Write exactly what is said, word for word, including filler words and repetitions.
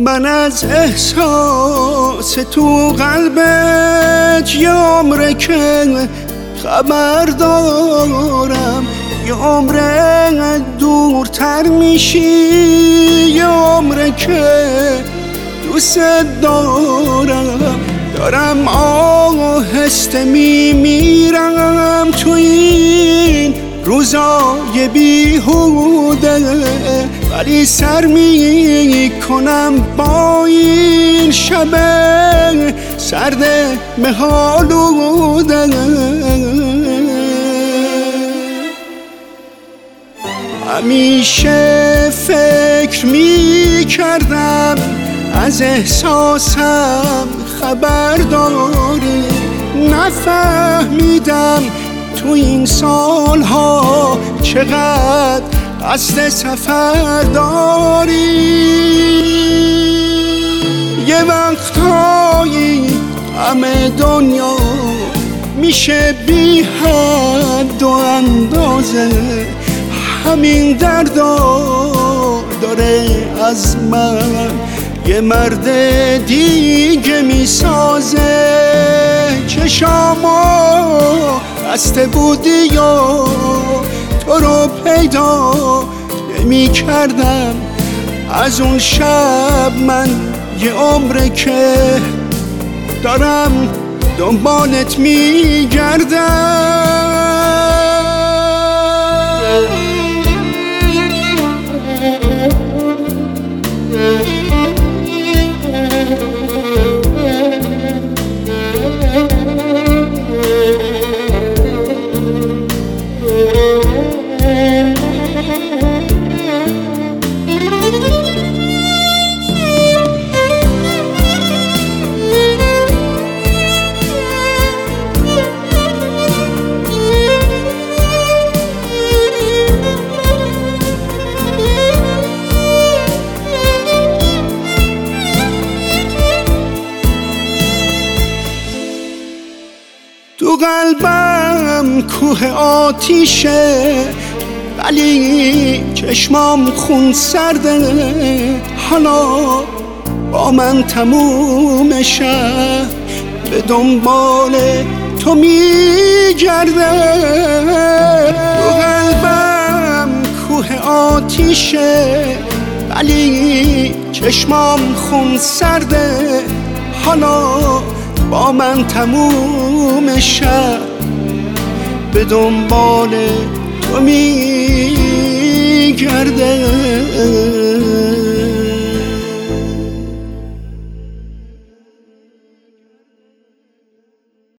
من از احساس تو قلبت یه عمره که خبر دارم، یه عمره دورتر میشی، یه عمره که دوست دارم. دارم آهسته میمیرم تو این روزای بیهوده، ولی سر میکنم با این شب سرد مه‌آلوده. همیشه فکر میکردم از احساسم خبر داری، نفهمیدم تو این سالها چقدر قصد سفر داری. یه وقتایی همه دنیا میشه بی حد و اندازه، همین دردا داره از من یه مرد دیگه میسازه. چشامو بسته بودی و تو رو پیدا نمی کردم، از اون شب من یه عمره که دارم دنبالت میگردم. تو قلبم کوه آتیشه، ولی چشمام خون سرده. حالا با من تموم شب به دنبال تو میگرده. تو قلبم کوه آتیشه، ولی چشمام خون سرده. حالا با من تموم شب به دنبال تو می